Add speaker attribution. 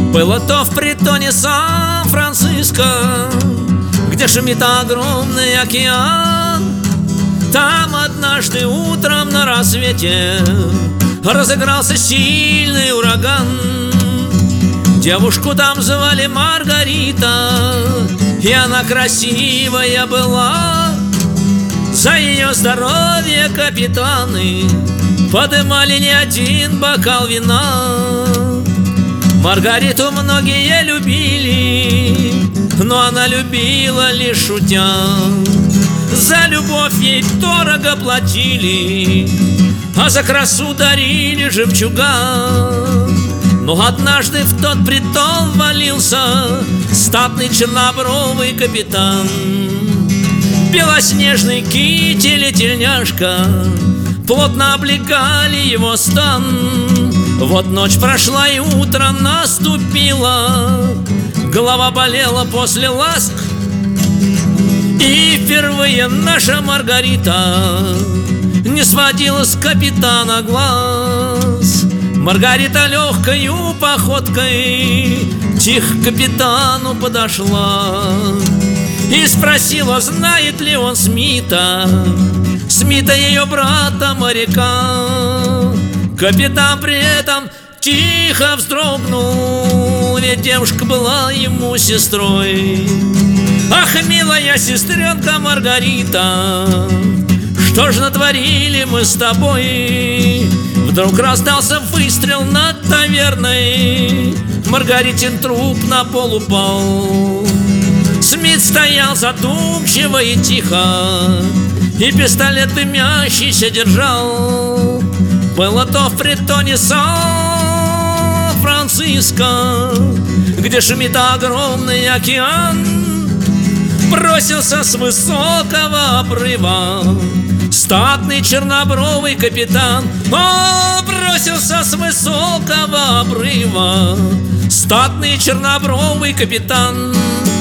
Speaker 1: Было то в притоне Сан-Франциско, где шумит огромный океан. Там однажды утром на рассвете разыгрался сильный ураган. Девушку там звали Маргарита, и она красивая была. За ее здоровье капитаны подымали не один бокал вина. Маргариту многие любили, но она любила лишь шутя. За любовь ей дорого платили, а за красу дарили жемчуга. Но однажды в тот притон валился статный чернобровый капитан. Белоснежный китель и тельняшка плотно облегали его стан. Вот ночь прошла и утро наступило, голова болела после ласк. И впервые наша Маргарита не сводила с капитана глаз. Маргарита легкою походкой тихо к капитану подошла и спросила, знает ли он Смита, Смита ее брата моряка. Капитан при этом тихо вздрогнул, ведь девушка была ему сестрой. Ах, милая сестренка Маргарита, что ж натворили мы с тобой? Вдруг раздался выстрел над таверной, Маргаритин труп на пол упал. Смит стоял задумчиво и тихо, и пистолет дымящийся держал. Было то в притоне Сан-Франциско, где шумит огромный океан. Бросился с высокого обрыва статный чернобровый капитан. О, бросился с высокого обрыва статный чернобровый капитан.